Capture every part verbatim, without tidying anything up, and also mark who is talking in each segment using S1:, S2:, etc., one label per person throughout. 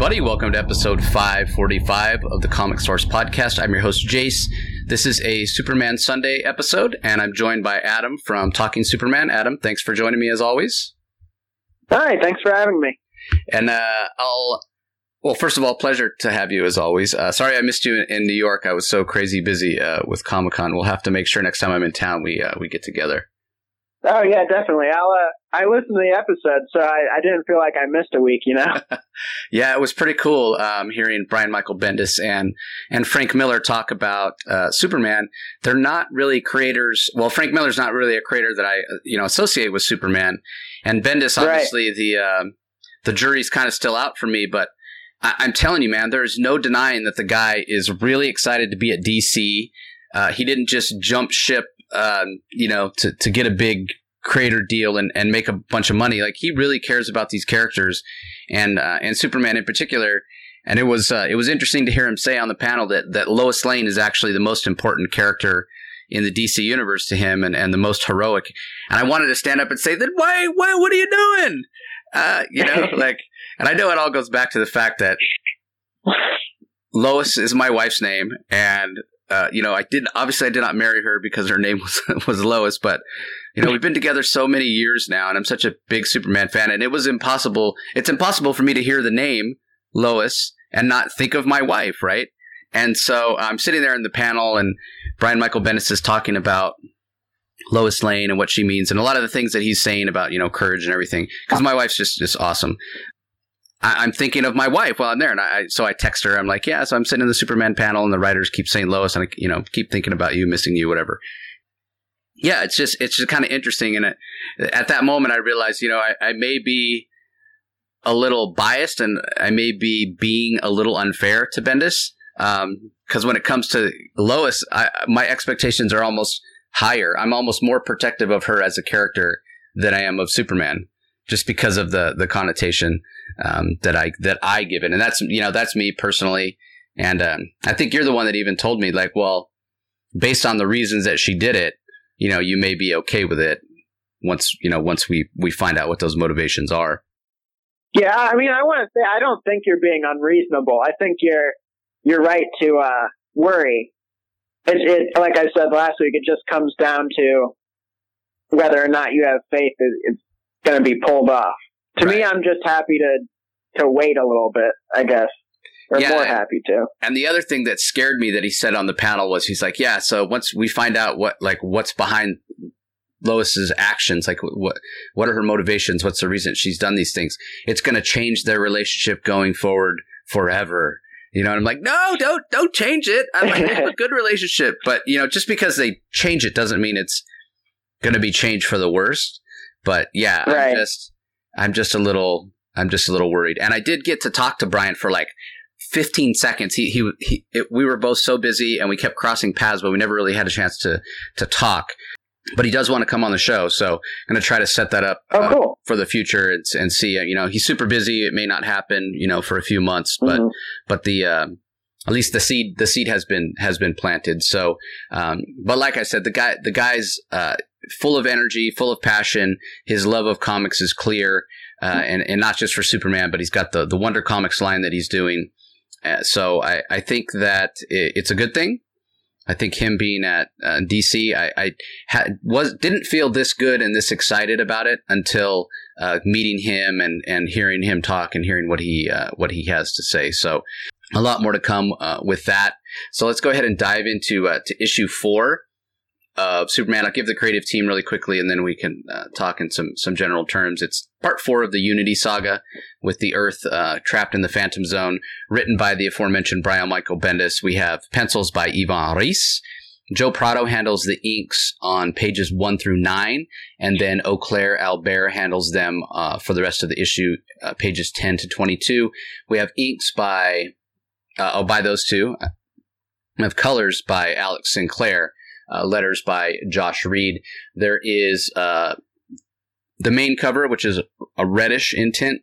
S1: everybody. Welcome to episode five forty-five of the Comic Source Podcast. I'm your host, Jace. This is a Superman Sunday episode, and I'm joined by Adam from Talking Superman. Adam, thanks for joining me as always.
S2: Hi, thanks for having me.
S1: And uh, I'll, well, first of all, pleasure to have you as always. Uh, sorry I missed you in New York. I was so crazy busy uh, with Comic-Con. We'll have to make sure next time I'm in town we uh, we get together.
S2: Oh, yeah, definitely. I'll, uh, I listened to the episode, so I, I didn't feel like I missed a week, you know?
S1: Yeah, it was pretty cool um, hearing Brian Michael Bendis and, and Frank Miller talk about uh, Superman. They're not really creators. Well, Frank Miller's not really a creator that I you know associate with Superman. And Bendis, obviously, right. the uh, the jury's kind of still out for me. But I- I'm telling you, man, there's no denying that the guy is really excited to be at D C. Uh, he didn't just jump ship Um, you know, to, to get a big creator deal and, and make a bunch of money. Like, he really cares about these characters and uh, and Superman in particular. And it was uh, it was interesting to hear him say on the panel that, that Lois Lane is actually the most important character in the D C universe to him and, and the most heroic. And I wanted to stand up and say that, why, why, what are you doing? Uh, you know, like, and I know it all goes back to the fact that Lois is my wife's name, and Uh, you know, I did obviously I did not marry her because her name was was Lois, but you know, we've been together so many years now, and I'm such a big Superman fan, and it was impossible. It's impossible for me to hear the name Lois and not think of my wife, right? And so I'm sitting there in the panel, and Brian Michael Bendis is talking about Lois Lane and what she means, and a lot of the things that he's saying about, you know, courage and everything. Because my wife's just just awesome. I'm thinking of my wife while I'm there. And I, so I text her. I'm like, yeah, so I'm sitting in the Superman panel and the writers keep saying Lois, and I, you know, keep thinking about you, missing you, whatever. Yeah, it's just, it's just kind of interesting. And it, at that moment, I realized, you know, I, I may be a little biased and I may be being a little unfair to Bendis. Um, cause when it comes to Lois, I, my expectations are almost higher. I'm almost more protective of her as a character than I am of Superman, just because of the, the connotation um, that I that I give it. And that's, you know, that's me personally. And um, I think you're the one that even told me, like, well, based on the reasons that she did it, you know, you may be okay with it once, you know, once we, we find out what those motivations are.
S2: Yeah, I mean, I want to say, I don't think you're being unreasonable. I think you're you're right to uh, worry. It, it, like I said last week, it just comes down to whether or not you have faith that it's going to be pulled off. To right. me, I'm just happy to to wait a little bit, I guess. Or yeah, more happy to.
S1: And the other thing that scared me that he said on the panel was, he's like, yeah, so once we find out what, like, what's behind Lois's actions, like, what what are her motivations, what's the reason she's done these things, it's going to change their relationship going forward forever. You know, and I'm like, no, don't don't change it. I'm like, they have a good relationship. But, you know, just because they change it doesn't mean it's going to be changed for the worst. But yeah, right. I'm just, I'm just a little, I'm just a little worried. And I did get to talk to Brian for like fifteen seconds. He, he, he it, we were both so busy and we kept crossing paths, but we never really had a chance to, to talk. But he does want to come on the show, so I'm going to try to set that up
S2: oh,
S1: uh,
S2: cool.
S1: for the future and, and see. You know, he's super busy. It may not happen, you know, for a few months, but mm-hmm. but the uh, at least the seed the seed has been has been planted. So, um, but like I said, the guy the guy's uh, full of energy, full of passion. His love of comics is clear, uh, mm-hmm. and and not just for Superman, but he's got the the Wonder Comics line that he's doing. Uh, so I I think that it, it's a good thing. I think him being at uh, D C, I, I had, was didn't feel this good and this excited about it until uh, meeting him and, and hearing him talk and hearing what he uh, what he has to say. So a lot more to come uh, with that. So let's go ahead and dive into uh, to issue four of Superman. I'll give the creative team really quickly, and then we can uh, talk in some some general terms. It's part four of the Unity saga, with the Earth uh, trapped in the Phantom Zone, written by the aforementioned Brian Michael Bendis. We have pencils by Ivan Reis. Joe Prado handles the inks on pages one through nine, and then Eau Claire Albert handles them uh, for the rest of the issue, uh, pages ten to twenty-two. We have inks by, uh, oh, by those two. We have colors by Alex Sinclair. Uh, letters by Josh Reed. There is uh, the main cover, which is a reddish in tint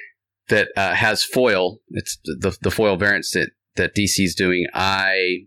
S1: that uh, has foil. It's the the foil variants that, that D C's doing. I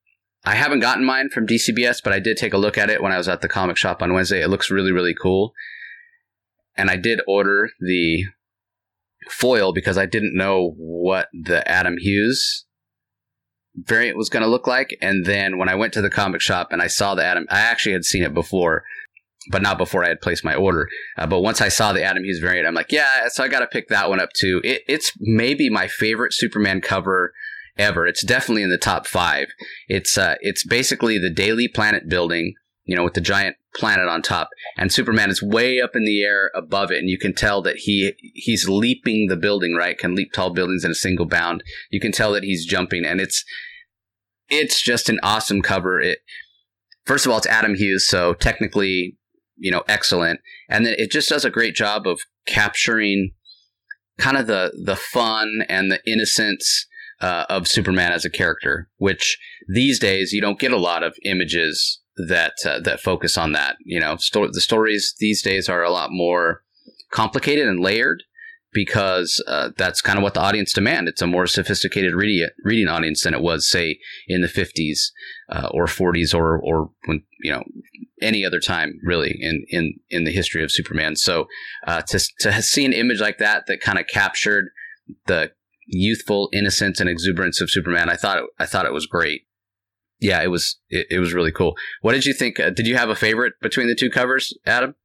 S1: I haven't gotten mine from D C B S, but I did take a look at it when I was at the comic shop on Wednesday. It looks really, really cool. And I did order the foil because I didn't know what the Adam Hughes variant was going to look like. And then when I went to the comic shop and I saw the Adam, I actually had seen it before, but not before I had placed my order. Uh, but once I saw the Adam Hughes variant, I'm like, yeah, so I got to pick that one up too. It, it's maybe my favorite Superman cover ever. It's definitely in the top five. It's uh, it's basically the Daily Planet building, you know, with the giant planet on top, and Superman is way up in the air above it, and you can tell that he he's leaping the building, right? Can leap tall buildings in a single bound. You can tell that he's jumping, and it's it's just an awesome cover. It first of all, it's Adam Hughes, so technically, you know, excellent, and then it just does a great job of capturing kind of the the fun and the innocence uh, of Superman as a character, which these days you don't get a lot of images that uh, that focus on that. You know, sto- the stories these days are a lot more complicated and layered because uh, that's kind of what the audience demand. It's a more sophisticated reading reading audience than it was, say, in the fifties uh, or forties or or when, you know, any other time really in in in the history of Superman. So uh, to to see an image like that that kind of captured the youthful innocence and exuberance of Superman, I thought it, I thought it was great. Yeah, it was it, it was really cool. What did you think? Uh, did you have a favorite between the two covers, Adam?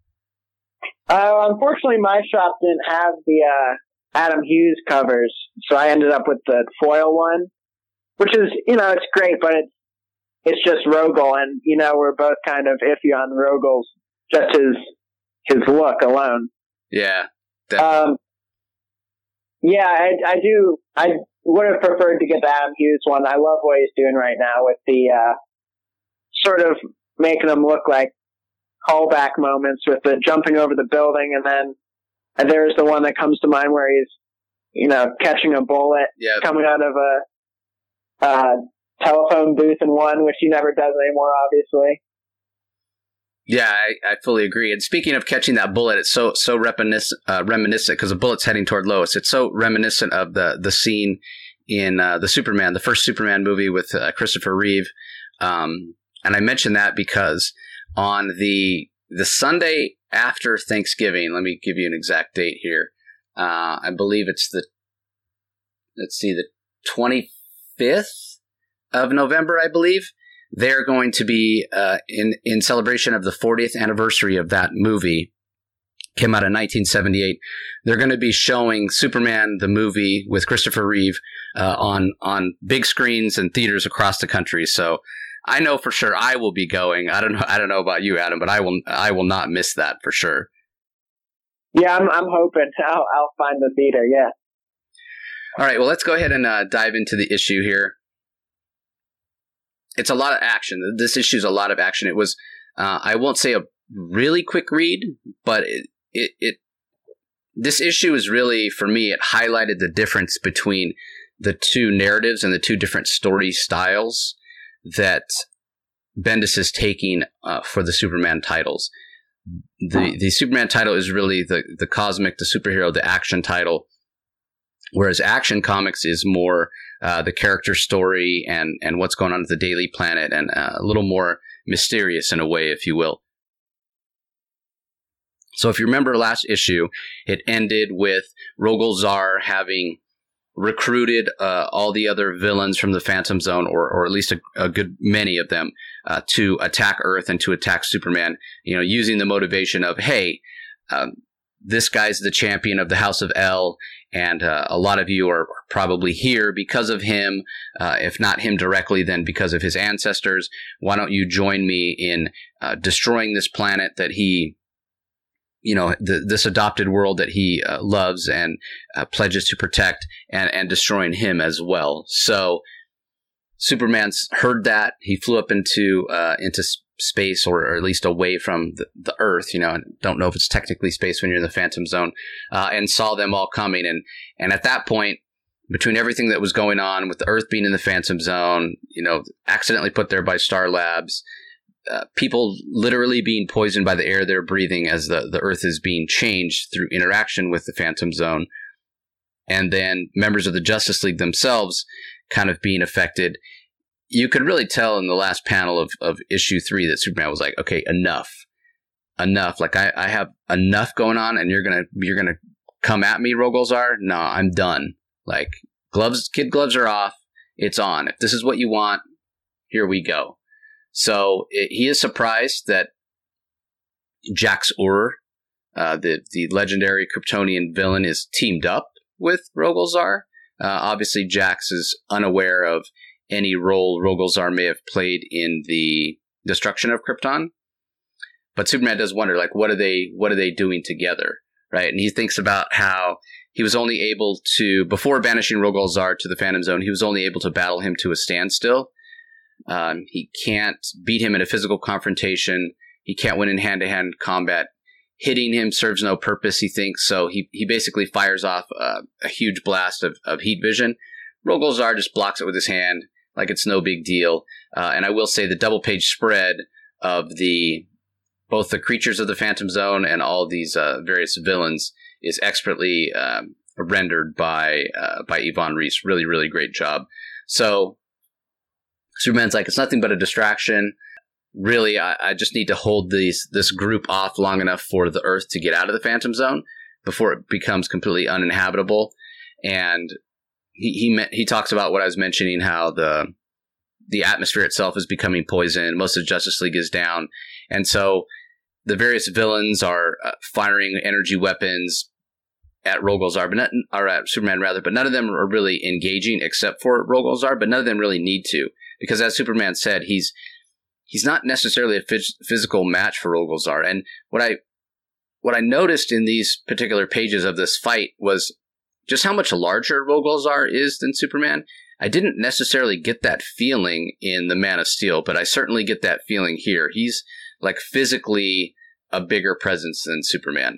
S2: Uh, unfortunately, my shop didn't have the uh, Adam Hughes covers, so I ended up with the foil one, which is, you know, it's great, but it's it's just Rogel, and you know we're both kind of iffy on Rogel's just his his look alone.
S1: Yeah.
S2: Um. Yeah, I, I do. I would have preferred to get the Adam Hughes one. I love what he's doing right now with the uh, sort of making them look like callback moments with the jumping over the building, and then and there's the one that comes to mind where he's, you know, catching a bullet
S1: yep.
S2: coming out of a uh, telephone booth in one, which he never does anymore, obviously.
S1: Yeah, I, I fully agree. And speaking of catching that bullet, it's so so reminiscent uh, reminiscent because the bullet's heading toward Lois. It's so reminiscent of the the scene in uh, the Superman, the first Superman movie with uh, Christopher Reeve. Um, and I mention that because on the the Sunday after Thanksgiving, let me give you an exact date here. Uh, I believe it's the let's see, the twenty-fifth of November, I believe. They're going to be uh, in in celebration of the fortieth anniversary of that movie. Came out in nineteen seventy-eight. They're going to be showing Superman the movie with Christopher Reeve uh, on on big screens and theaters across the country. So I know for sure I will be going. I don't know. I don't know about you, Adam, but I will. I will not miss that for sure.
S2: Yeah, I'm. I'm hoping I'll. I'll find the theater. Yeah.
S1: All right. Well, let's go ahead and uh, dive into the issue here. It's a lot of action. This issue is a lot of action. It was, uh, I won't say a really quick read, but it, it, it, this issue is really, for me, it highlighted the difference between the two narratives and the two different story styles that Bendis is taking uh, for the Superman titles. The the Superman title is really the, the cosmic, the superhero, the action title, whereas Action Comics is more uh, the character story and, and what's going on at the Daily Planet, and uh, a little more mysterious in a way, if you will. So if you remember last issue, it ended with Rogol Zaar having recruited uh, all the other villains from the Phantom Zone, or or at least a, a good many of them, uh, to attack Earth and to attack Superman, you know, using the motivation of, hey, um, this guy's the champion of the House of El, and uh, a lot of you are probably here because of him. Uh, if not him directly, then because of his ancestors. Why don't you join me in uh, destroying this planet that he, you know, the, this adopted world that he uh, loves and uh, pledges to protect, and, and destroying him as well. So Superman's heard that. He flew up into uh, into space, or, or at least away from the, the Earth. You know, I don't know if it's technically space when you're in the Phantom Zone, uh, and saw them all coming. And and at that point, between everything that was going on with the Earth being in the Phantom Zone, you know, accidentally put there by Star Labs, uh, people literally being poisoned by the air they're breathing as the, the Earth is being changed through interaction with the Phantom Zone, and then members of the Justice League themselves kind of being affected. You could really tell in the last panel of, of issue three that Superman was like, okay, enough, enough. Like I, I have enough going on, and you're gonna you're gonna come at me, Rogolzar. No, I'm done. Like, gloves, kid gloves are off. It's on. If this is what you want, here we go. So it, he is surprised that Jax-Ur, uh, the, the legendary Kryptonian villain, is teamed up with Rogolzar. Uh, obviously, Jax is unaware of any role Rogolzar may have played in the destruction of Krypton. But Superman does wonder, like, what are they, what are they doing together, right? And he thinks about how he was only able to, before banishing Rogolzar to the Phantom Zone, he was only able to battle him to a standstill. Um, he can't beat him in a physical confrontation. He can't win in hand-to-hand combat. Hitting him serves no purpose, he thinks, so he, he basically fires off uh, a huge blast of, of heat vision. Rogolzar just blocks it with his hand, like it's no big deal. Uh, and I will say the double-page spread of the both the creatures of the Phantom Zone and all these uh, various villains is expertly um, rendered by uh, by Yvonne Reese. Really, really great job. So Superman's like, it's nothing but a distraction. Really, I, I just need to hold these this group off long enough for the Earth to get out of the Phantom Zone before it becomes completely uninhabitable. And he he me- he talks about what I was mentioning, how the the atmosphere itself is becoming poison. Most of Justice League is down, and so the various villains are uh, firing energy weapons at Rogolzar, but not, or at Superman rather. But none of them are really engaging, except for Rogolzar. But none of them really need to, because as Superman said, he's He's not necessarily a phys- physical match for Rogolzar. And what I what I noticed in these particular pages of this fight was just how much larger Rogolzar is than Superman. I didn't necessarily get that feeling in the Man of Steel, but I certainly get that feeling here. He's like physically a bigger presence than Superman.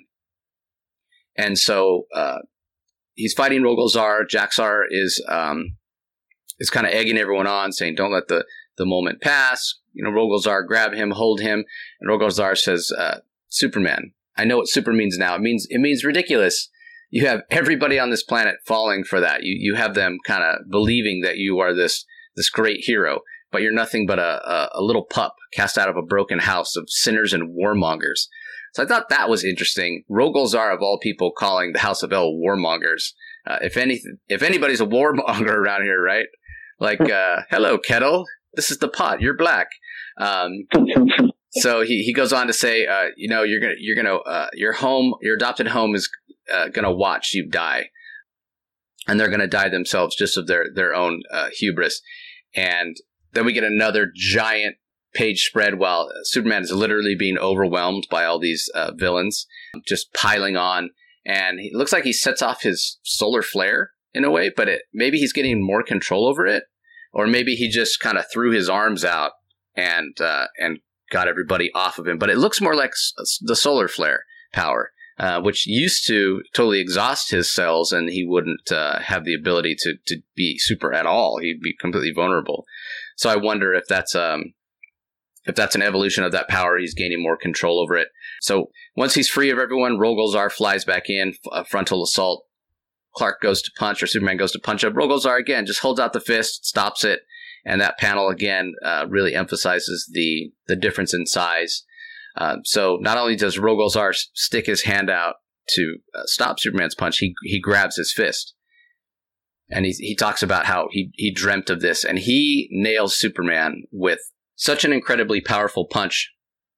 S1: And so uh, he's fighting Rogolzar. Jax-Ur is um, is kind of egging everyone on, saying, don't let the, the moment pass. You know, Rogolzar, grab him, hold him. And Rogolzar says, uh, Superman, I know what super means now. It means it means ridiculous. You have everybody on this planet falling for that. You you have them kind of believing that you are this this great hero, but you're nothing but a, a, a little pup cast out of a broken house of sinners and warmongers. So I thought that was interesting. Rogolzar, of all people, calling the House of El warmongers. Uh, if any, if anybody's a warmonger around here, right? Like, uh, hello, kettle. This is the pot. You're black. Um, so he, he goes on to say, uh, you know, you're gonna, you're gonna, uh, your home, your adopted home is uh, gonna watch you die, and they're gonna die themselves just of their their own uh, hubris. And then we get another giant page spread while Superman is literally being overwhelmed by all these uh, villains, just piling on, and it looks like he sets off his solar flare in a way, but it, maybe he's getting more control over it, or maybe he just kind of threw his arms out and uh, and got everybody off of him. But it looks more like s- the solar flare power, uh, which used to totally exhaust his cells, and he wouldn't uh, have the ability to, to be super at all. He'd be completely vulnerable. So I wonder if that's um if that's an evolution of that power. He's gaining more control over it. So once he's free of everyone, Rogolzar flies back in, a frontal assault. Clark goes to punch, or Superman goes to punch up. Rogolzar again just holds out the fist, stops it. And that panel, again, uh, really emphasizes the the difference in size. Uh, so not only does Rogolzar stick his hand out to uh, stop Superman's punch, he he grabs his fist. And he, he talks about how he, he dreamt of this. And he nails Superman with such an incredibly powerful punch.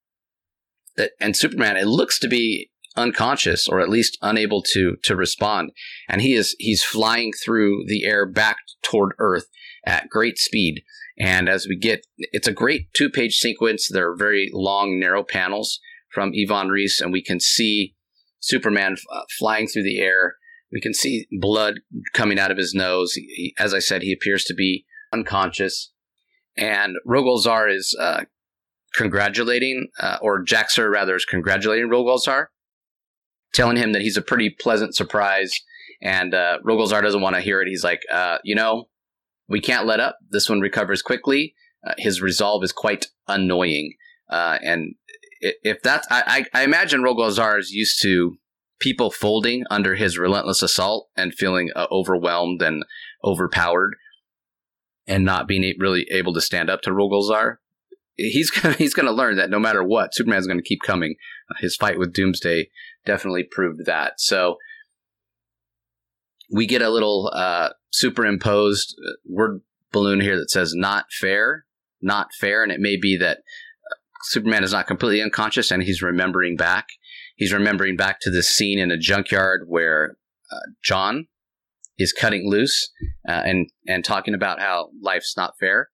S1: That, and Superman, it looks to be unconscious, or at least unable to to respond. And he is he's flying through the air back toward Earth at great speed. And as we get, it's a great two-page sequence. There are very long, narrow panels from Yvonne Reese, and we can see Superman uh, flying through the air. We can see blood coming out of his nose. He, he, as I said, he appears to be unconscious. And Rogolzar is uh, congratulating, uh, or Jax-Ur rather is congratulating Rogolzar, telling him that he's a pretty pleasant surprise. And uh, Rogolzar doesn't want to hear it. He's like, uh, you know, we can't let up. This one recovers quickly. Uh, his resolve is quite annoying. Uh, and if that's, I, I imagine Rogolzar is used to people folding under his relentless assault and feeling uh, overwhelmed and overpowered and not being really able to stand up to Rogolzar. He's gonna, he's going to learn that no matter what, Superman's going to keep coming. Uh, his fight with Doomsday definitely proved that. So we get a little uh, superimposed word balloon here that says not fair, not fair. And it may be that Superman is not completely unconscious and he's remembering back. He's remembering back to this scene in a junkyard where uh, John is cutting loose uh, and, and talking about how life's not fair.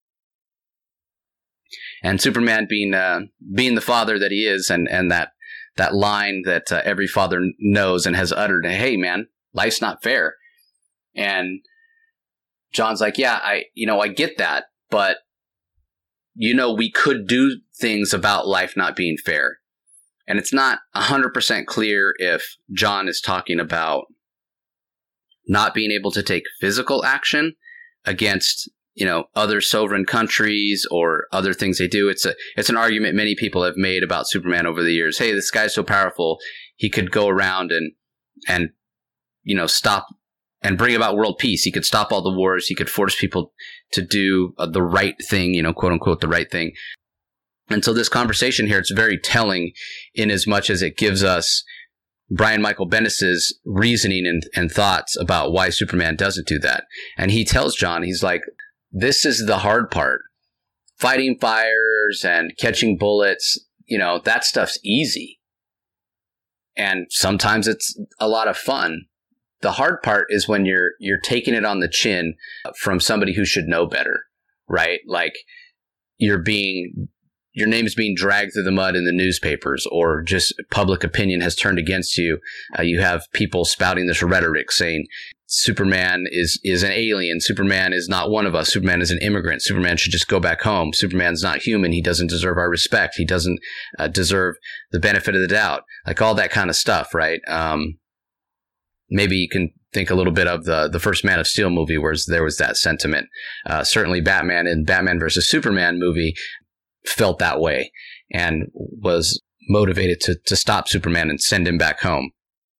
S1: And Superman being uh, being the father that he is, and, and that that line that uh, every father knows and has uttered, hey, man, life's not fair. And John's like, yeah, I, you know, I get that, but, you know, we could do things about life not being fair. And it's not one hundred percent clear if John is talking about not being able to take physical action against, you know, other sovereign countries or other things they do. It's a, it's an argument many people have made about Superman over the years. Hey, this guy's so powerful, he could go around and, and, you know, stop and bring about world peace. He could stop all the wars. He could force people to do uh, the right thing, you know, quote unquote, the right thing. And so this conversation here, it's very telling in as much as it gives us Brian Michael Bendis's reasoning and, and thoughts about why Superman doesn't do that. And he tells John, he's like, this is the hard part. Fighting fires and catching bullets, you know, that stuff's easy. And sometimes it's a lot of fun. The hard part is when you're you're taking it on the chin from somebody who should know better, right? Like you're being your name's being dragged through the mud in the newspapers, or just public opinion has turned against you. Uh, you have people spouting this rhetoric saying Superman is, is an alien. Superman is not one of us. Superman is an immigrant. Superman should just go back home. Superman's not human. He doesn't deserve our respect. He doesn't uh, deserve the benefit of the doubt. Like all that kind of stuff, right? Um, maybe you can think a little bit of the, the first Man of Steel movie where there was that sentiment. Uh, certainly Batman in Batman versus Superman movie felt that way and was motivated to, to stop Superman and send him back home.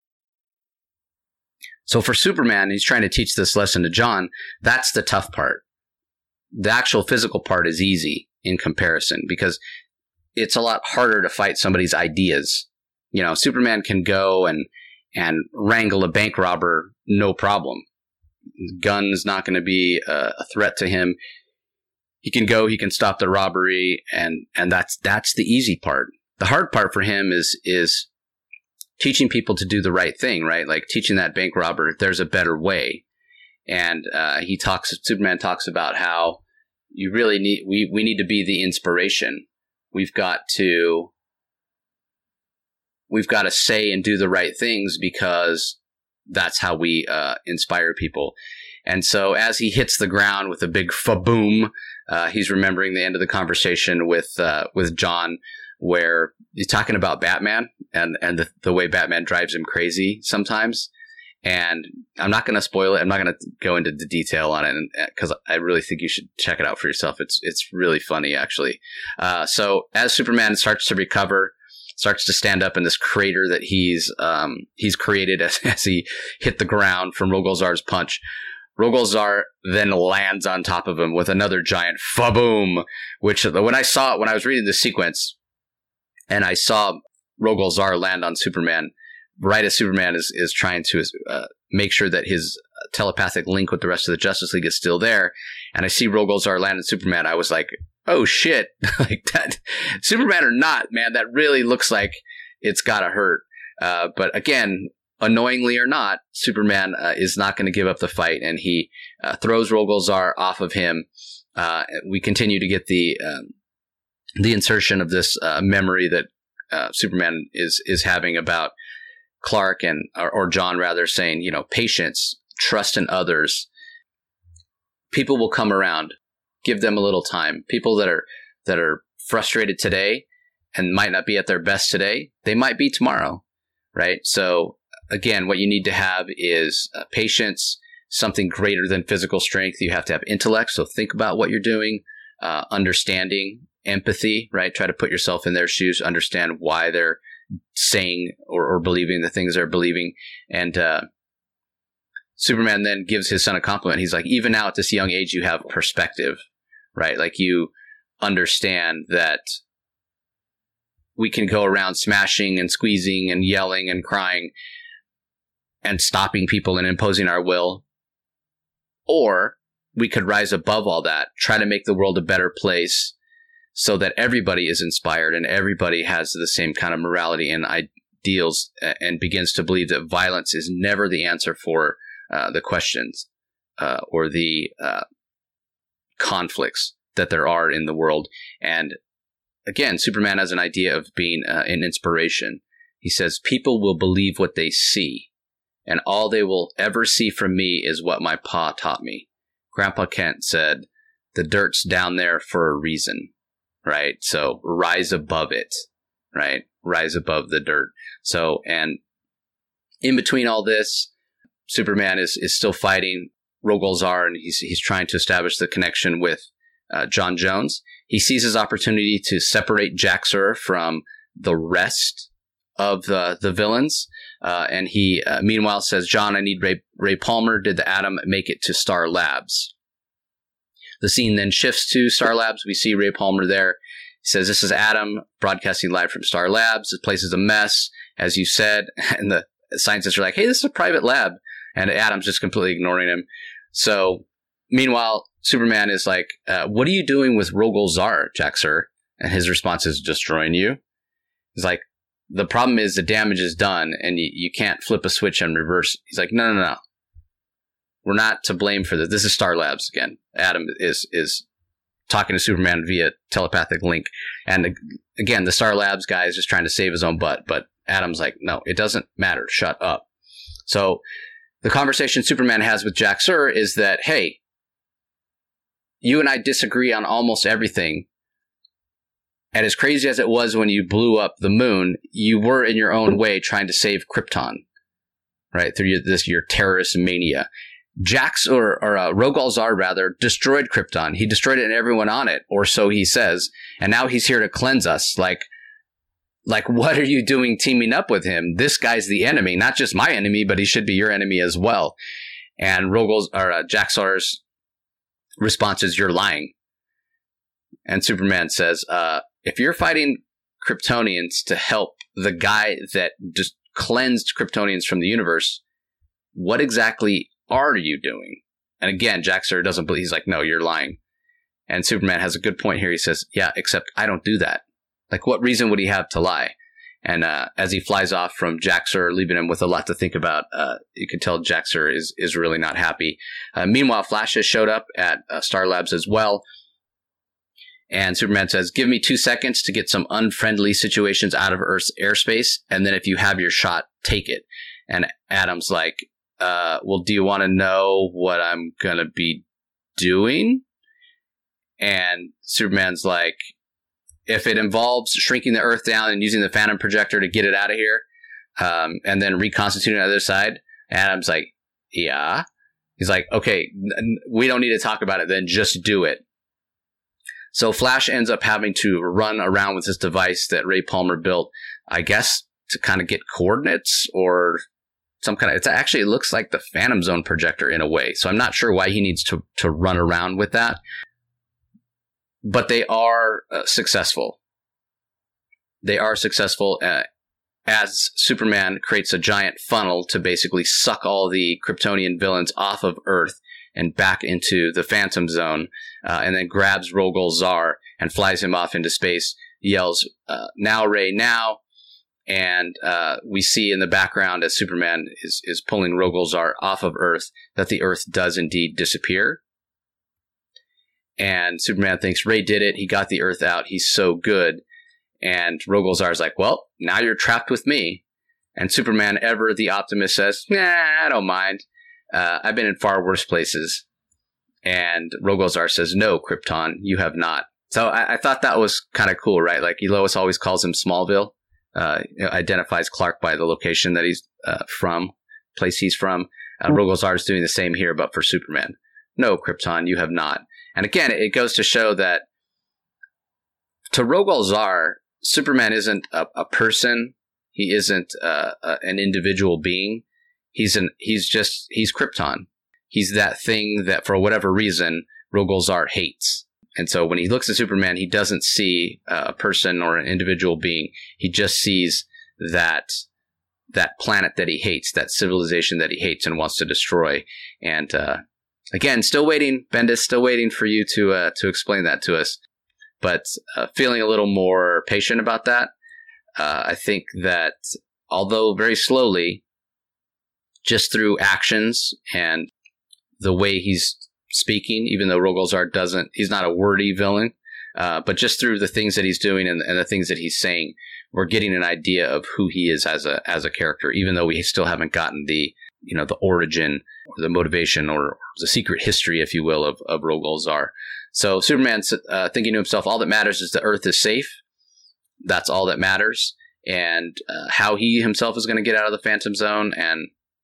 S1: So for Superman, he's trying to teach this lesson to John. That's the tough part. The actual physical part is easy in comparison because it's a lot harder to fight somebody's ideas. You know, Superman can go and, and wrangle a bank robber, no problem. Gun's not going to be a, a threat to him. He can go, he can stop the robbery, and, and that's that's the easy part. The hard part for him is is teaching people to do the right thing, right? Like teaching that bank robber there's a better way. And uh, he talks, Superman talks about how you really need, we, we need to be the inspiration. We've got to, we've got to say and do the right things because that's how we uh, inspire people. And so as he hits the ground with a big fa-boom, uh, he's remembering the end of the conversation with uh, with John, where he's talking about Batman and, and the, the way Batman drives him crazy sometimes. And I'm not going to spoil it. I'm not going to go into the detail on it because I really think you should check it out for yourself. It's it's really funny, actually. Uh, so as Superman starts to recover, starts to stand up in this crater that he's um, he's created as, as he hit the ground from Rogol-Zaar's punch, Rogol-Zaar then lands on top of him with another giant fa-boom, which when I saw it, when I was reading this sequence and I saw Rogol-Zaar land on Superman, right as Superman is, is trying to uh, make sure that his telepathic link with the rest of the Justice League is still there, and I see Rogol-Zaar land on Superman, I was like, oh shit, like that, Superman or not, man, that really looks like it's gotta hurt. Uh, but again, annoyingly or not, Superman uh, is not going to give up the fight, and he uh, throws Rogol-Zaar off of him. Uh, we continue to get the um, the insertion of this uh, memory that uh, Superman is is having about Clark and or, or John rather saying, you know, patience, trust in others. People will come around. Give them a little time. People that are that are frustrated today and might not be at their best today, they might be tomorrow, right? So again, what you need to have is uh, patience, something greater than physical strength. You have to have intellect. So think about what you're doing, uh, understanding, empathy, right? Try to put yourself in their shoes, understand why they're saying or, or believing the things they're believing. And uh, Superman then gives his son a compliment. He's like, even now at this young age, you have perspective, right? Like you understand that we can go around smashing and squeezing and yelling and crying, and stopping people and imposing our will. Or we could rise above all that, try to make the world a better place so that everybody is inspired and everybody has the same kind of morality and ideals, and begins to believe that violence is never the answer for uh, the questions uh, or the uh, conflicts that there are in the world. And again, Superman has an idea of being uh, an inspiration. He says, people will believe what they see, and all they will ever see from me is what my pa taught me. Grandpa Kent said, the dirt's down there for a reason, right? So rise above it, right? Rise above the dirt. So, and in between all this, Superman is, is still fighting Rogol Zaar, and he's, he's trying to establish the connection with uh, John Jones. He sees his opportunity to separate Jax-Ur from the rest of the, the villains. Uh, and he, uh, meanwhile, says, John, I need Ray, Ray Palmer. Did the Atom make it to Star Labs? The scene then shifts to Star Labs. We see Ray Palmer there. He says, this is Atom broadcasting live from Star Labs. This place is a mess, as you said. And the scientists are like, hey, this is a private lab. And Atom's just completely ignoring him. So meanwhile, Superman is like, uh, what are you doing with Rogol Zaar, Jax-Ur? And his response is, destroying you. He's like, the problem is the damage is done and you, you can't flip a switch and reverse. He's like, no, no, no. We're not to blame for this. This is Star Labs again. Atom is is talking to Superman via telepathic link. And again, the Star Labs guy is just trying to save his own butt. But Atom's like, no, it doesn't matter. Shut up. So the conversation Superman has with Jax-Ur is that, hey, you and I disagree on almost everything. And as crazy as it was when you blew up the moon, you were in your own way trying to save Krypton, right? Through your, this, your terrorist mania. Jax, or, or uh, Rogol Zaar, rather, destroyed Krypton. He destroyed it and everyone on it, or so he says. And now he's here to cleanse us. Like, like, what are you doing teaming up with him? This guy's the enemy, not just my enemy, but he should be your enemy as well. And Rogol's, or uh, Jax-Ur's response is, you're lying. And Superman says, uh, if you're fighting Kryptonians to help the guy that just cleansed Kryptonians from the universe, what exactly are you doing? And again, Jax-Ur doesn't believe. He's like, no, you're lying. And Superman has a good point here. He says, yeah, except I don't do that. Like, what reason would he have to lie? And uh, as he flies off from Jax-Ur, leaving him with a lot to think about, uh, you can tell Jax-Ur is, is really not happy. Uh, meanwhile, Flash has showed up at uh, Star Labs as well. And Superman says, give me two seconds to get some unfriendly situations out of Earth's airspace. And then if you have your shot, take it. And Atom's like, uh, well, do you want to know what I'm going to be doing? And Superman's like, if it involves shrinking the Earth down and using the Phantom projector to get it out of here, um, and then reconstituting the other side, Atom's like, yeah. He's like, okay, n- we don't need to talk about it then. Just do it. So Flash ends up having to run around with this device that Ray Palmer built, I guess, to kind of get coordinates or some kind of, it's actually, it looks like the Phantom Zone projector in a way. So I'm not sure why he needs to, to run around with that, but they are uh, successful. They are successful uh, as Superman creates a giant funnel to basically suck all the Kryptonian villains off of Earth and back into the Phantom Zone, uh, and then grabs Rogol Zaar and flies him off into space, yells, uh, now, Ray, now. And uh, we see in the background as Superman is, is pulling Rogol Zaar off of Earth that the Earth does indeed disappear. And Superman thinks Ray did it. He got the Earth out. He's so good. And Rogol Zaar is like, well, now you're trapped with me. And Superman, ever the optimist, says, nah, I don't mind. Uh, I've been in far worse places. And Rogol Zaar says, no, Krypton, you have not. So I, I thought that was kind of cool, right? Like, Lois always calls him Smallville, uh, identifies Clark by the location that he's uh, from, place he's from. Uh, Rogol Zaar is doing the same here, but for Superman. No, Krypton, you have not. And again, it goes to show that to Rogol Zaar, Superman isn't a, a person. He isn't uh, a, an individual being. He's an he's just he's Krypton. He's that thing that for whatever reason Rogol Zaar hates. And so when he looks at Superman, he doesn't see uh, a person or an individual being. He just sees that that planet that he hates, that civilization that he hates and wants to destroy. And uh, again, still waiting, Bendis, still waiting for you to uh, to explain that to us. But uh, feeling a little more patient about that. Uh, I think that although very slowly, just through actions and the way he's speaking, even though Rogolzar doesn't, he's not a wordy villain, uh, but just through the things that he's doing and, and the things that he's saying, we're getting an idea of who he is as a as a character, even though we still haven't gotten the you know the origin, or the motivation, or, or the secret history, if you will, of of Rogolzar. So Superman's uh, thinking to himself, all that matters is the Earth is safe. That's all that matters. And uh, how he himself is going to get out of the Phantom Zone, and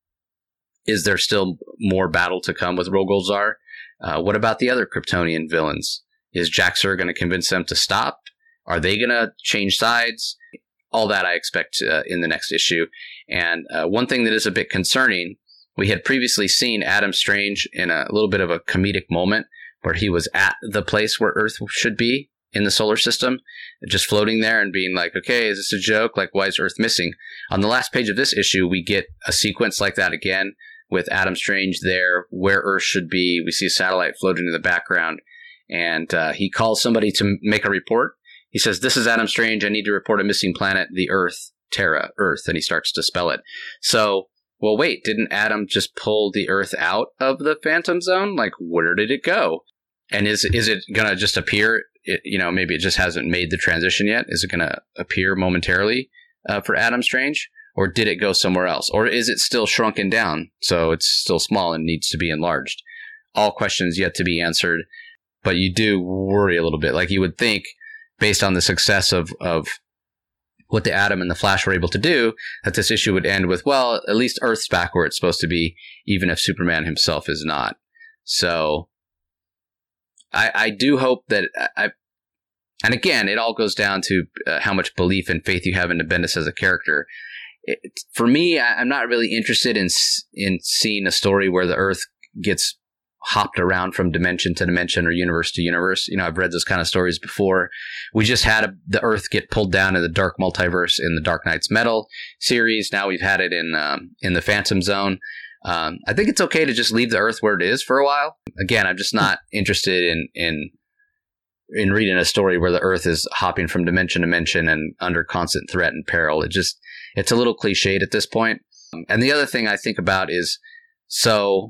S1: is there still more battle to come with Rogolzar? Uh, what about the other Kryptonian villains? Is Jax-Ur going to convince them to stop? Are they going to change sides? All that I expect uh, in the next issue. And uh, one thing that is a bit concerning, we had previously seen Adam Strange in a little bit of a comedic moment where he was at the place where Earth should be in the solar system, just floating there and being like, okay, is this a joke? Like, why is Earth missing? On the last page of this issue, we get a sequence like that again with Adam Strange there where Earth should be. We see a satellite floating in the background, and uh, he calls somebody to make a report. He says, this is Adam Strange. I need to report a missing planet, the Earth, Terra, Earth. And he starts to spell it. So, well, wait, didn't Adam just pull the Earth out of the Phantom Zone? Like, where did it go? And is is it going to just appear? It, you know, maybe it just hasn't made the transition yet. Is it going to appear momentarily uh, for Adam Strange? Or did it go somewhere else? Or is it still shrunken down, so it's still small and needs to be enlarged? All questions yet to be answered. But you do worry a little bit. Like, you would think, based on the success of, of what the Atom and the Flash were able to do, that this issue would end with, well, at least Earth's back where it's supposed to be, even if Superman himself is not. So I, I do hope that I, and again, it all goes down to uh, how much belief and faith you have into Bendis as a character. It, for me, I, I'm not really interested in in seeing a story where the Earth gets hopped around from dimension to dimension or universe to universe. You know, I've read those kind of stories before. We just had a, the Earth get pulled down in the Dark Multiverse in the Dark Knight's Metal series. Now we've had it in um, in the Phantom Zone. Um, I think it's okay to just leave the Earth where it is for a while. Again, I'm just not interested in in in reading a story where the Earth is hopping from dimension to dimension and under constant threat and peril. It just it's a little cliched at this point. And the other thing I think about is, so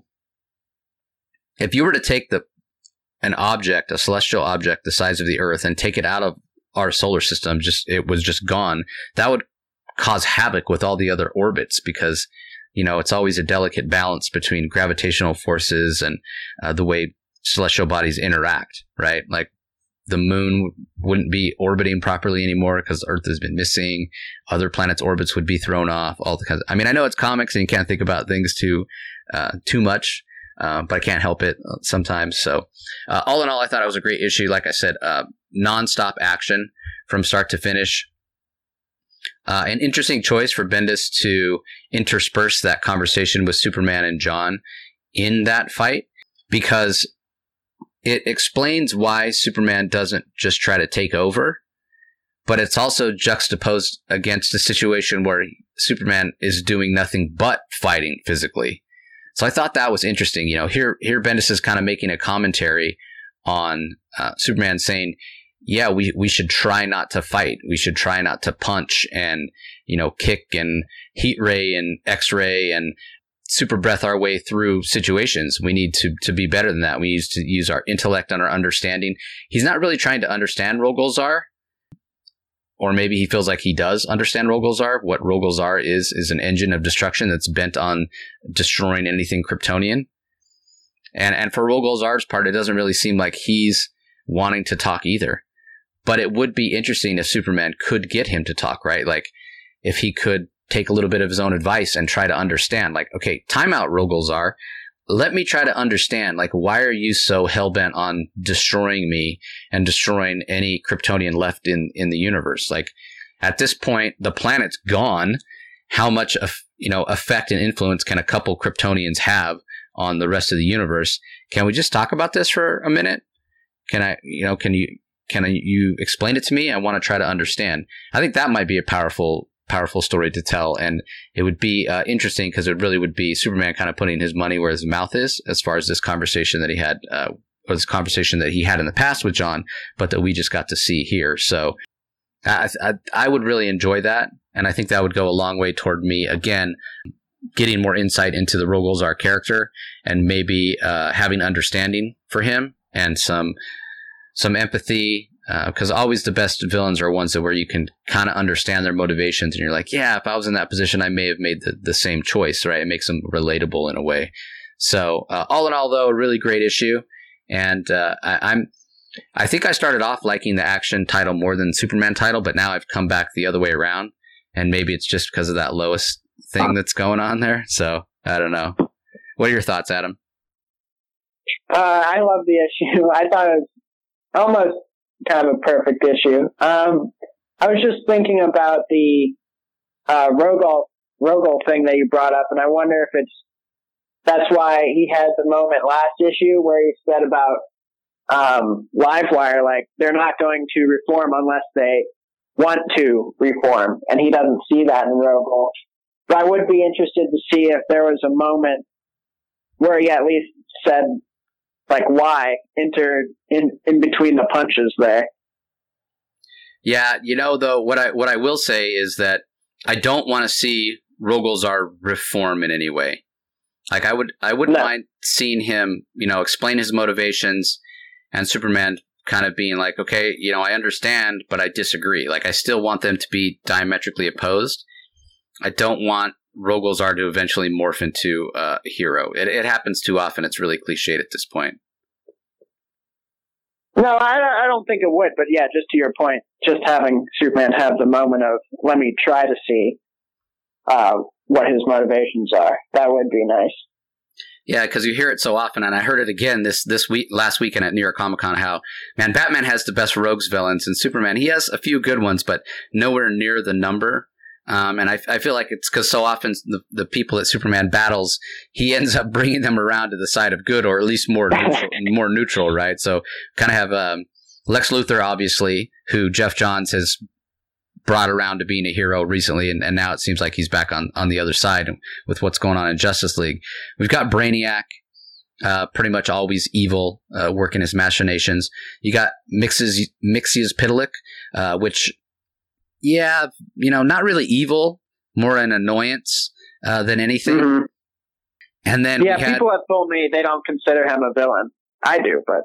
S1: if you were to take the an object, a celestial object the size of the Earth, and take it out of our solar system, just it was just gone, that would cause havoc with all the other orbits, because, you know, it's always a delicate balance between gravitational forces and uh, the way celestial bodies interact, right? Like, the moon wouldn't be orbiting properly anymore because Earth has been missing. Other planets' orbits would be thrown off. All the kinds of, I mean, I know it's comics and you can't think about things too uh, too much, uh, but I can't help it sometimes. So, uh, all in all, I thought it was a great issue. Like I said, uh, nonstop action from start to finish. Uh, an interesting choice for Bendis to intersperse that conversation with Superman and John in that fight, because it explains why Superman doesn't just try to take over, but it's also juxtaposed against a situation where Superman is doing nothing but fighting physically. So I thought that was interesting. You know, here, here Bendis is kind of making a commentary on uh, Superman saying, yeah, we, we should try not to fight. We should try not to punch and, you know, kick and heat ray and X-ray and super breath our way through situations. We need to to be better than that. We need to use our intellect and our understanding. He's not really trying to understand Rogolzar, or maybe he feels like he does understand Rogolzar. What Rogolzar is is an engine of destruction that's bent on destroying anything Kryptonian. And and for Rogolzar's part, it doesn't really seem like he's wanting to talk either. But it would be interesting if Superman could get him to talk, right? Like, if he could take a little bit of his own advice and try to understand, like, okay, time out, Rogolzar. Let me try to understand, like, why are you so hell-bent on destroying me and destroying any Kryptonian left in, in the universe? Like, at this point, the planet's gone. How much of, you know, effect and influence can a couple Kryptonians have on the rest of the universe? Can we just talk about this for a minute? Can I, you know, can you, can I, you explain it to me? I want to try to understand. I think that might be a powerful powerful story to tell. And it would be uh, interesting because it really would be Superman kind of putting his money where his mouth is as far as this conversation that he had, uh, or this conversation that he had in the past with John, but that we just got to see here. So I, I, I would really enjoy that. And I think that would go a long way toward me, again, getting more insight into the Rogolzar character and maybe uh, having understanding for him and some some empathy. Because uh, always the best villains are ones that where you can kind of understand their motivations, and you're like, yeah, if I was in that position, I may have made the, the same choice, right? It makes them relatable in a way. So uh, all in all, though, a really great issue, and uh, I, I'm, I think I started off liking the action title more than the Superman title, but now I've come back the other way around, and maybe it's just because of that Lois thing that's going on there. So I don't know. What are your thoughts, Adam?
S2: Uh, I love the issue. I thought it was almost kind of a perfect issue. Um, I was just thinking about the uh, Rogol Rogol thing that you brought up, and I wonder if it's that's why he had the moment last issue where he said about um, Livewire, like they're not going to reform unless they want to reform, and he doesn't see that in Rogol. But I would be interested to see if there was a moment where he at least said, like, why enter in, in between the punches there.
S1: Yeah, you know, though, what I what I will say is that I don't want to see Rogolzar reform in any way. Like, I would I wouldn't no. mind seeing him, you know, explain his motivations, and Superman kind of being like, okay, you know, I understand, but I disagree. Like, I still want them to be diametrically opposed. I don't want Rogolzar to eventually morph into uh, a hero. It, it happens too often. It's really cliched at this point.
S2: No, I, I don't think it would. But yeah, just to your point, just having Superman have the moment of, let me try to see uh, what his motivations are. That would be nice.
S1: Yeah, because you hear it so often, and I heard it again this this week, last weekend at New York Comic Con. How, man, Batman has the best rogues villains, and Superman, he has a few good ones, but nowhere near the number. Um, and I, I feel like it's because so often the, the people that Superman battles, he ends up bringing them around to the side of good, or at least more neutral, more neutral, right? So kind of have um, Lex Luthor, obviously, who Jeff Johns has brought around to being a hero recently, and, and now it seems like he's back on, on the other side with what's going on in Justice League. We've got Brainiac, uh, pretty much always evil, uh, working his machinations. You got Mixes, Mxyzptlk, uh, which... Yeah, you know, not really evil, more an annoyance uh, than anything. Mm-hmm. And then
S2: yeah,
S1: we had,
S2: people have told me they don't consider him a villain. I do, but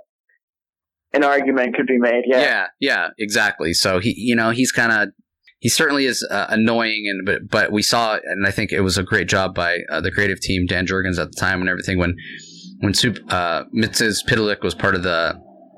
S2: an argument could be made. Yeah,
S1: yeah, yeah, exactly. So he, you know, he's kind of he certainly is uh, annoying, and but but we saw, and I think it was a great job by uh, the creative team, Dan Jurgens at the time, and everything when when Sup, uh, Mxyzptlk was part of the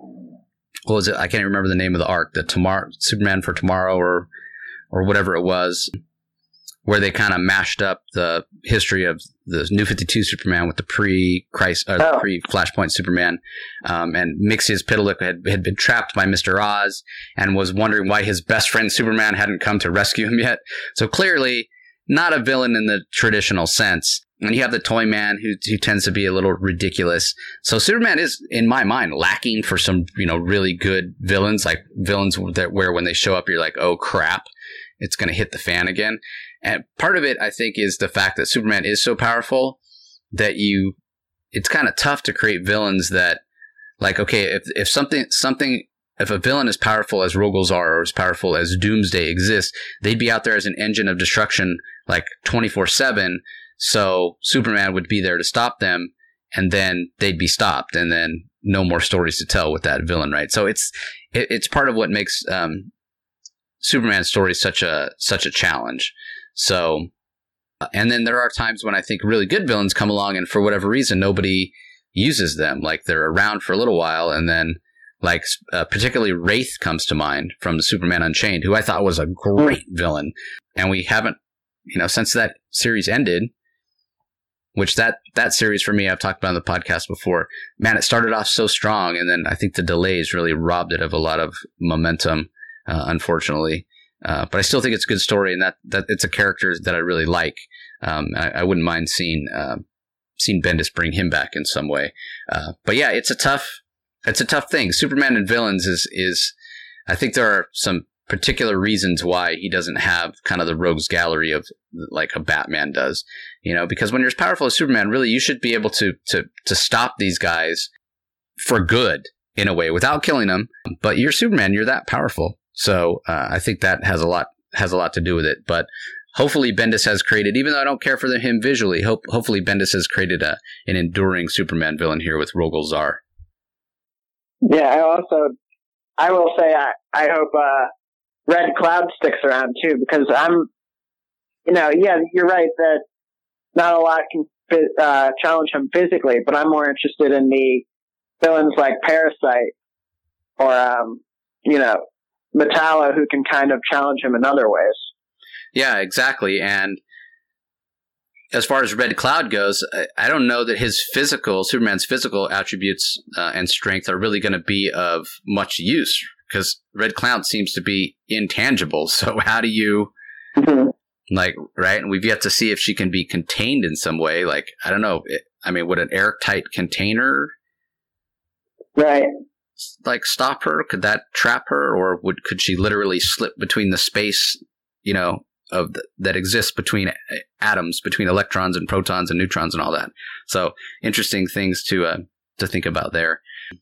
S1: what was it? I can't remember the name of the arc, the tomorrow Superman for Tomorrow, or. or whatever it was, where they kind of mashed up the history of the New fifty-two Superman with the pre-Christ, uh, oh. pre-Flashpoint Superman. Um, and Mxyzptlk had, had been trapped by Mister Oz and was wondering why his best friend Superman hadn't come to rescue him yet. So clearly not a villain in the traditional sense. And you have the Toy Man, who, who tends to be a little ridiculous. So Superman is, in my mind, lacking for some, you know, really good villains, like villains that where when they show up, you're like, oh crap, it's going to hit the fan again. And part of it, I think, is the fact that Superman is so powerful that you, it's kind of tough to create villains that, like, okay, if if something something. If a villain as powerful as Rogolzar or as powerful as Doomsday exists, they'd be out there as an engine of destruction, like twenty-four seven. So Superman would be there to stop them, and then they'd be stopped, and then no more stories to tell with that villain, right? So it's it, it's part of what makes um, Superman's story such a such a challenge. So, and then there are times when I think really good villains come along, and for whatever reason, nobody uses them. Like they're around for a little while, and then. Like, uh, particularly Wraith comes to mind from the Superman Unchained, who I thought was a great villain. And we haven't, you know, since that series ended, which that, that series for me, I've talked about on the podcast before, man, it started off so strong. And then I think the delays really robbed it of a lot of momentum, uh, unfortunately. Uh, but I still think it's a good story, and that, that it's a character that I really like. Um, I, I wouldn't mind seeing, uh, seeing Bendis bring him back in some way. Uh, but yeah, it's a tough, It's a tough thing. Superman and villains is, is, I think there are some particular reasons why he doesn't have kind of the rogues gallery of like a Batman does, you know, because when you're as powerful as Superman, really, you should be able to, to, to stop these guys for good in a way without killing them. But you're Superman, you're that powerful. So uh, I think that has a lot, has a lot to do with it. But hopefully Bendis has created, even though I don't care for him visually, hope, hopefully Bendis has created a, an enduring Superman villain here with Rogol Zaar.
S2: Yeah, I also, I will say, I, I hope, uh, Red Cloud sticks around too, because I'm, you know, yeah, you're right that not a lot can uh, challenge him physically, but I'm more interested in the villains like Parasite or, um, you know, Metallo, who can kind of challenge him in other ways.
S1: Yeah, exactly. And as far as Red Cloud goes, I don't know that his physical, Superman's physical attributes uh, and strength are really going to be of much use, because Red Cloud seems to be intangible. So how do you, mm-hmm. like, right? And we've yet to see if she can be contained in some way. Like, I don't know. It, I mean, would an airtight container,
S2: right,
S1: like stop her? Could that trap her, or would could she literally slip between the space, you know, of the, that exists between atoms, between electrons and protons and neutrons and all that? So interesting things to uh, to think about there.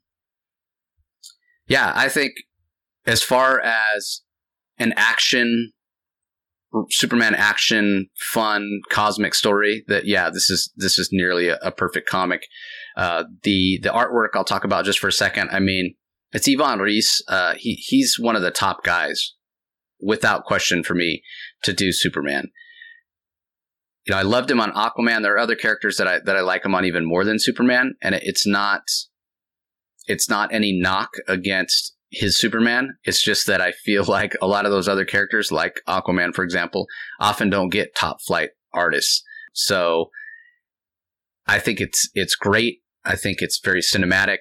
S1: Yeah, I think. As far as an action, Superman action, fun, cosmic story, that yeah, this is this is nearly a, a perfect comic. Uh, the the artwork I'll talk about just for a second. I mean, it's Ivan Reis. Uh, he he's one of the top guys, without question, for me to do Superman. You know, I loved him on Aquaman. There are other characters that I that I like him on even more than Superman, and it, it's not it's not any knock against his Superman. It's just that I feel like a lot of those other characters, like Aquaman, for example, often don't get top flight artists. So I think it's it's great. I think it's very cinematic.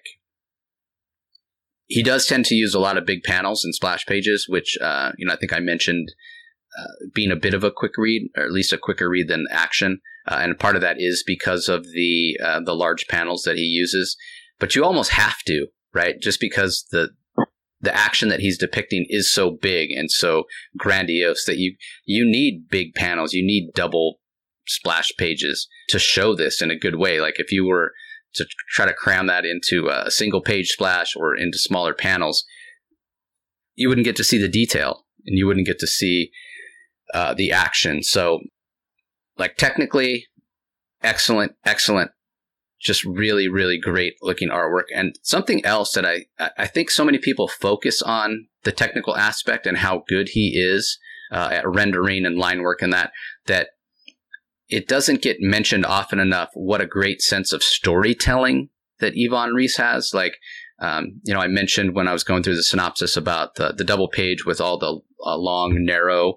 S1: He does tend to use a lot of big panels and splash pages, which uh, you know I think I mentioned uh, being a bit of a quick read, or at least a quicker read than action. Uh, and part of that is because of the uh, the large panels that he uses. But you almost have to, right? Just because the the action that he's depicting is so big and so grandiose that you, you need big panels. You need double splash pages to show this in a good way. Like if you were to try to cram that into a single page splash or into smaller panels, you wouldn't get to see the detail and you wouldn't get to see uh, the action. So like technically excellent, excellent. Just really, really great looking artwork. And something else that I, I think so many people focus on the technical aspect and how good he is uh, at rendering and line work and that, that it doesn't get mentioned often enough what a great sense of storytelling that Ivan Reis has. Like, um, you know, I mentioned when I was going through the synopsis about the, the double page with all the uh, long, narrow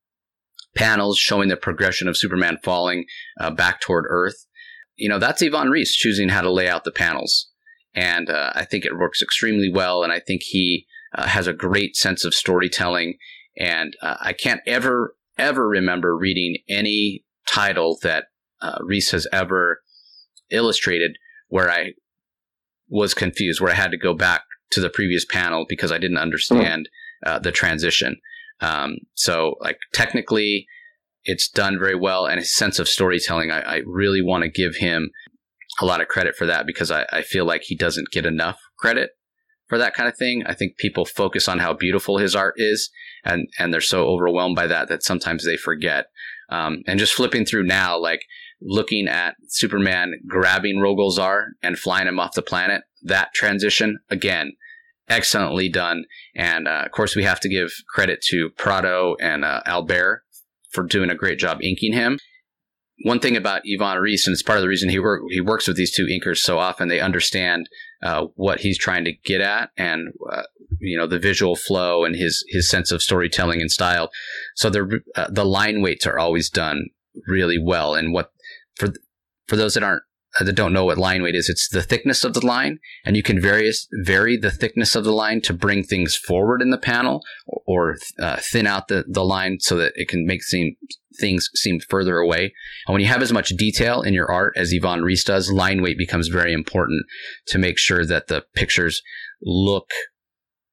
S1: panels showing the progression of Superman falling uh, back toward Earth. You know, that's Ivan Reis choosing how to lay out the panels. And uh, I think it works extremely well. And I think he uh, has a great sense of storytelling. And uh, I can't ever, ever remember reading any title that uh, Reis has ever illustrated where I was confused, where I had to go back to the previous panel because I didn't understand uh, the transition. Um, so, like, technically, it's done very well, and his sense of storytelling, I, I really want to give him a lot of credit for that because I, I feel like he doesn't get enough credit for that kind of thing. I think people focus on how beautiful his art is, and, and they're so overwhelmed by that that sometimes they forget. Um, and just flipping through now, like looking at Superman grabbing Rogol Zaar and flying him off the planet, that transition, again, excellently done. And uh, of course, we have to give credit to Prado and uh, Albert for doing a great job inking him. One thing about Ivan Reis, and it's part of the reason he work, he works with these two inkers so often, they understand uh, what he's trying to get at and, uh, you know, the visual flow and his, his sense of storytelling and style. So the, uh, the line weights are always done really well. And what, for, for those that aren't, that don't know what line weight is, it's the thickness of the line, and you can various, vary the thickness of the line to bring things forward in the panel or, or uh, thin out the, the line so that it can make seem, things seem further away. And when you have as much detail in your art as Ivan Reis does, line weight becomes very important to make sure that the pictures look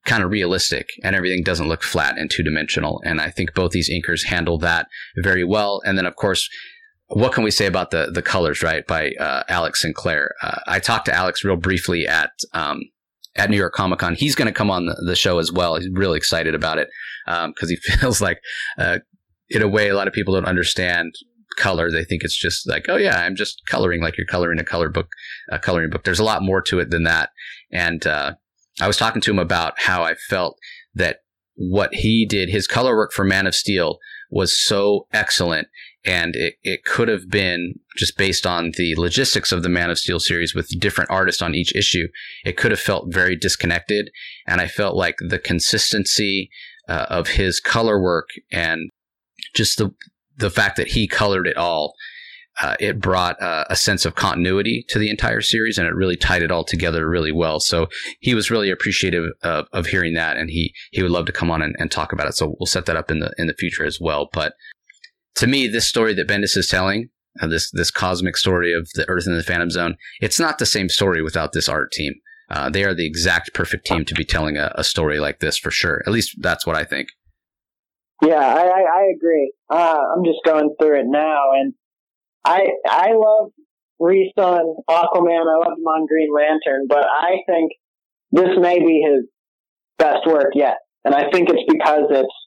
S1: kind of realistic and everything doesn't look flat and two dimensional. And I think both these inkers handle that very well. And then, of course, what can we say about the the colors, right? By uh, Alex Sinclair. Uh, I talked to Alex real briefly at um, at New York Comic Con. He's going to come on the, the show as well. He's really excited about it because um, he feels like, uh, in a way, a lot of people don't understand color. They think it's just like, oh yeah, I'm just coloring like you're coloring a color book, a coloring book. There's a lot more to it than that. And uh, I was talking to him about how I felt that what he did, his color work for Man of Steel, was so excellent. And it, it could have been just based on the logistics of the Man of Steel series with different artists on each issue. It could have felt very disconnected. And I felt like the consistency uh, of his color work and just the the fact that he colored it all, uh, it brought uh, a sense of continuity to the entire series, and it really tied it all together really well. So he was really appreciative of, of hearing that, and he he would love to come on and, and talk about it. So we'll set that up in the in the future as well. But to me, this story that Bendis is telling, uh, this this cosmic story of the Earth and the Phantom Zone, it's not the same story without this art team. Uh, they are the exact perfect team to be telling a, a story like this for sure. At least that's what I think.
S2: Yeah, I, I, I agree. Uh, I'm just going through it now, and I I love Reese on Aquaman. I love him on Green Lantern, but I think this may be his best work yet, and I think it's because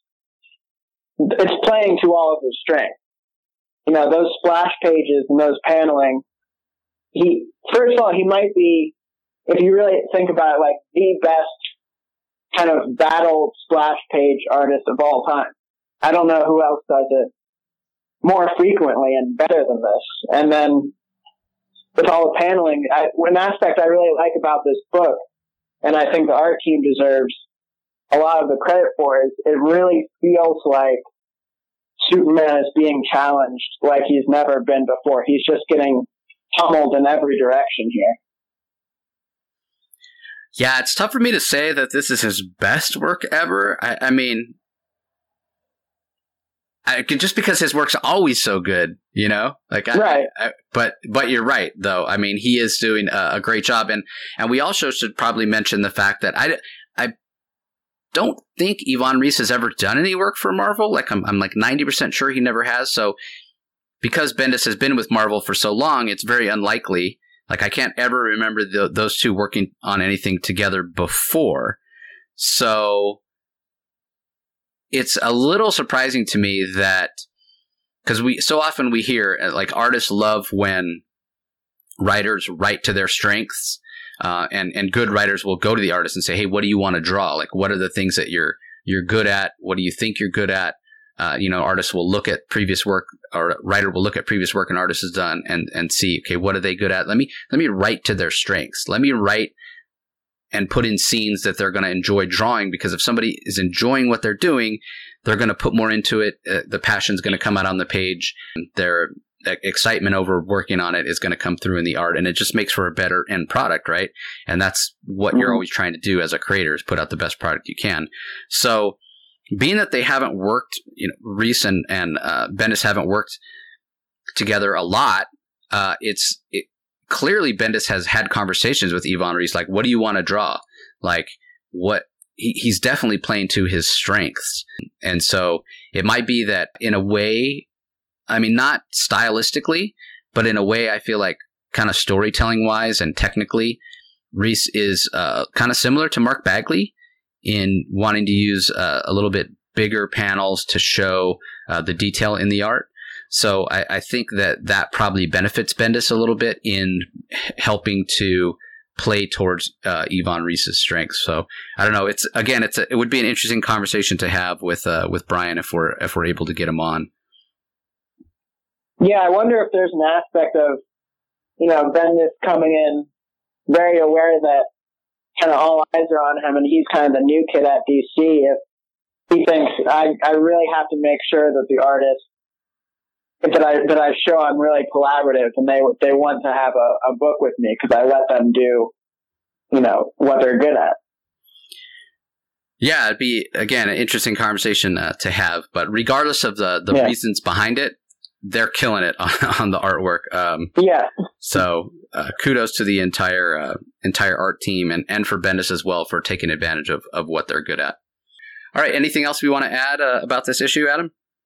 S2: it's it's playing to all of his strengths. You know, those splash pages and those paneling. He first of all, he might be, if you really think about it, like the best kind of battle splash page artist of all time. I don't know who else does it more frequently and better than this. And then with all the paneling, I, one aspect I really like about this book, and I think the art team deserves a lot of the credit for, is it really feels like Superman is being challenged like he's never been before. He's just getting pummeled in every direction here.
S1: Yeah, it's tough for me to say that this is his best work ever. I, I mean... I, just because his work's always so good, you know, like, I,
S2: right.
S1: I, I, but, but you're right though. I mean, he is doing a, a great job, and, and we also should probably mention the fact that I, I don't think Ivan Reis has ever done any work for Marvel. Like I'm, I'm like ninety percent sure he never has. So because Bendis has been with Marvel for so long, it's very unlikely. Like I can't ever remember the, those two working on anything together before. So it's a little surprising to me that, because we so often we hear like artists love when writers write to their strengths, uh, and and good writers will go to the artist and say, "Hey, what do you want to draw? Like, what are the things that you're you're good at? What do you think you're good at?" Uh, you know, artists will look at previous work, or a writer will look at previous work an artist has done and and see, okay, what are they good at? Let me let me write to their strengths. Let me write and put in scenes that they're going to enjoy drawing, because if somebody is enjoying what they're doing, they're going to put more into it. Uh, the passion's going to come out on the page. Their excitement over working on it is going to come through in the art, and it just makes for a better end product, right? And that's what mm-hmm. you're always trying to do as a creator, is put out the best product you can. So being that they haven't worked, you know, Reis and, and uh, Bendis haven't worked together a lot, uh, it's it, clearly Bendis has had conversations with Ivan Reis, like, what do you want to draw? Like, what he, he's definitely playing to his strengths. And so it might be that in a way, I mean, not stylistically, but in a way, I feel like kind of storytelling wise and technically, Reis is uh, kind of similar to Mark Bagley in wanting to use uh, a little bit bigger panels to show uh, the detail in the art. So I, I think that that probably benefits Bendis a little bit in helping to play towards uh, Ivan Reis's strengths. So I don't know. It's again, it's a, it would be an interesting conversation to have with uh, with Brian if we're if we're able to get him on.
S2: Yeah, I wonder if there's an aspect of, you know, Bendis coming in very aware that kind of all eyes are on him, and he's kind of the new kid at D C. If he thinks I I really have to make sure that the artist that I that I show I'm really collaborative, and they they want to have a, a book with me because I let them do, you know, what they're good at.
S1: Yeah, it'd be again an interesting conversation uh, to have. But regardless of the the
S2: yeah.
S1: reasons behind it, they're killing it on, on the artwork. Um,
S2: yeah.
S1: So uh, kudos to the entire uh, entire art team and, and for Bendis as well for taking advantage of, of what they're good at. All right. Anything else we want to add uh, about this issue, Adam?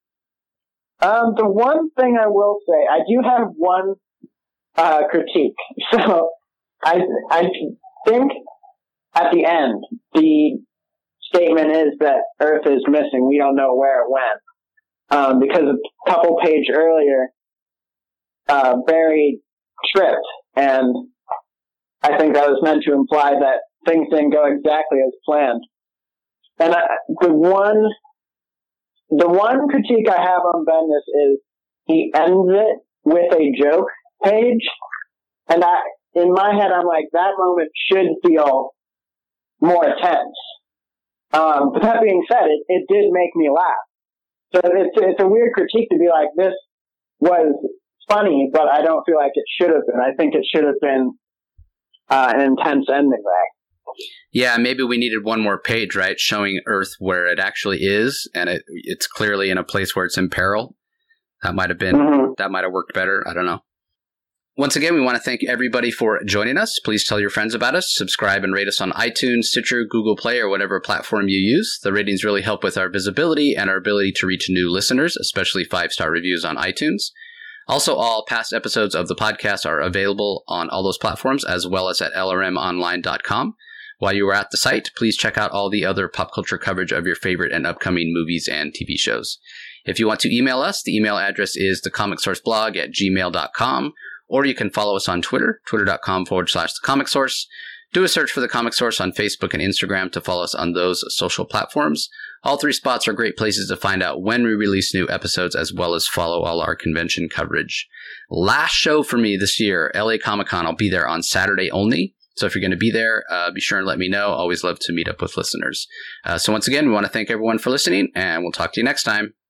S2: Um, the one thing I will say, I do have one uh, critique. So I I think at the end the statement is that Earth is missing. We don't know where it went. Um, because a couple page earlier, uh, Barry tripped, and I think that was meant to imply that things didn't go exactly as planned. And I, the one, the one critique I have on Bendis is he ends it with a joke page, and I, in my head, I'm like, that moment should feel more tense. Um, but that being said, it, it did make me laugh. So it's, it's a weird critique to be like, this was funny, but I don't feel like it should have been. I think it should have been uh, an intense ending there.
S1: Yeah, maybe we needed one more page, right, showing Earth where it actually is, and it it's clearly in a place where it's in peril. That might have been mm-hmm. that might have worked better. I don't know. Once again, we want to thank everybody for joining us. Please tell your friends about us. Subscribe and rate us on iTunes, Stitcher, Google Play, or whatever platform you use. The ratings really help with our visibility and our ability to reach new listeners, especially five-star reviews on iTunes. Also, all past episodes of the podcast are available on all those platforms, as well as at L R M online dot com. While you are at the site, please check out all the other pop culture coverage of your favorite and upcoming movies and T V shows. If you want to email us, the email address is thecomicsourceblog at gmail dot com. Or you can follow us on Twitter, twitter.com forward slash the Comic Source. Do a search for the Comic Source on Facebook and Instagram to follow us on those social platforms. All three spots are great places to find out when we release new episodes, as well as follow all our convention coverage. Last show for me this year, L A Comic Con. I'll be there on Saturday only. So if you're going to be there, uh, be sure and let me know. Always love to meet up with listeners. Uh, so once again, we want to thank everyone for listening, and we'll talk to you next time.